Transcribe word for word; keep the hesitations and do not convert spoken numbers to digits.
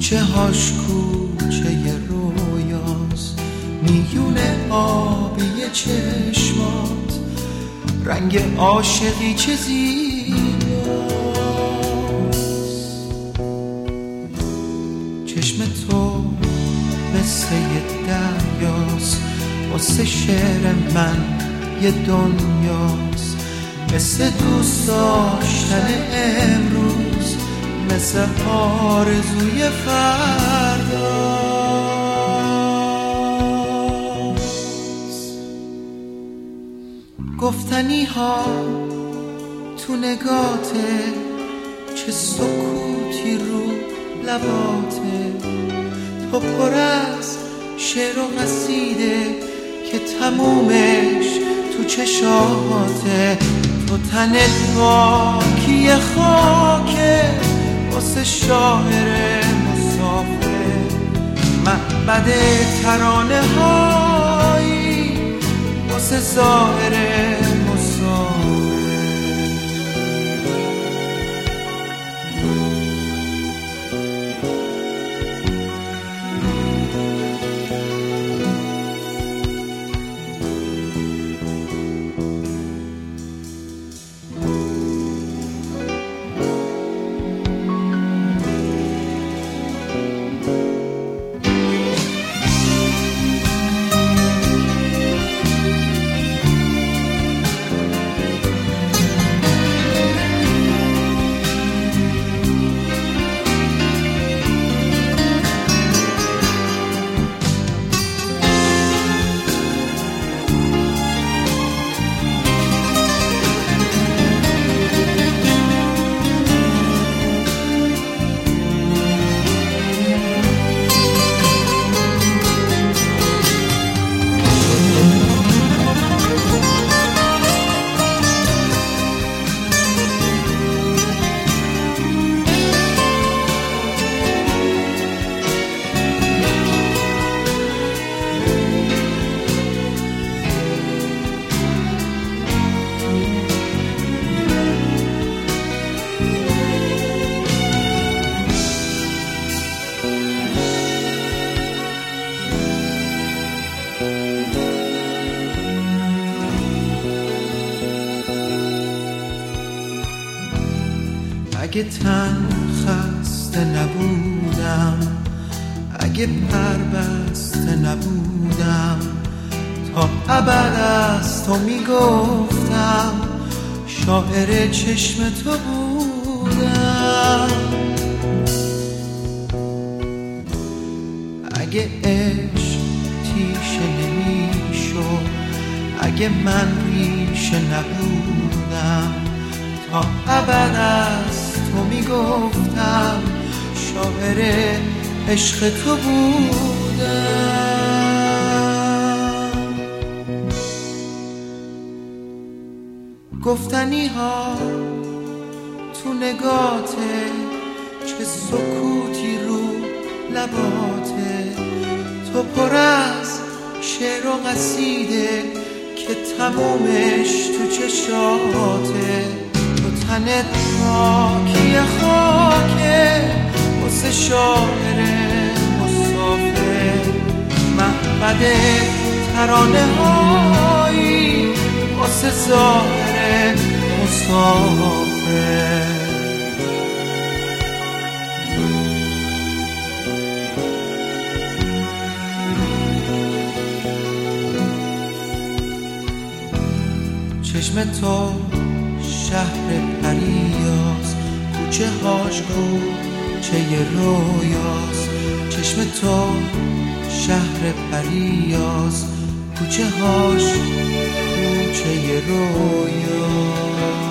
کوچه هاش کوچه رویاست، میون آبی چشمات رنگ عاشقی چه زیباست. چشم تو مثل یه دریاست، واسه شعر من یه دنیاست، مثل دوست داشتن امروز، مثل آرزوی فرداست. گفتنی ها تو نگاته، چه سکوتی رو لباته، تو پر از شعر و قصیده که تمومش تو چشاته. تو تنت خاکی خاکه واسه شاعر مسافر، معبد ترانه هایی واسه ظاهر مسافر. اگه تن خسته نبودم، اگه پر بسته نبودم، تا ابد از تو میگفتم شاعر چشم تو بودم. اگه عشق تیشه نمیشد، اگه من ریشه نبودم، تا ابد از تو میگفتم شاعر عشق تو بودم. گفتنی ها تو نگاته، چه سکوتی رو لباته، تو پر از شعر و قصیده که تمومش تو چشاته. تنت خاکی خاکه واسه شاعر مسافر، معبد ترانه هایی واسه ظاهر مسافر. چشم تو شهر پریاست، کوچه هاش کوچه رویاست. چشم تو شهر پریاست، کوچه هاش کوچه رویاست.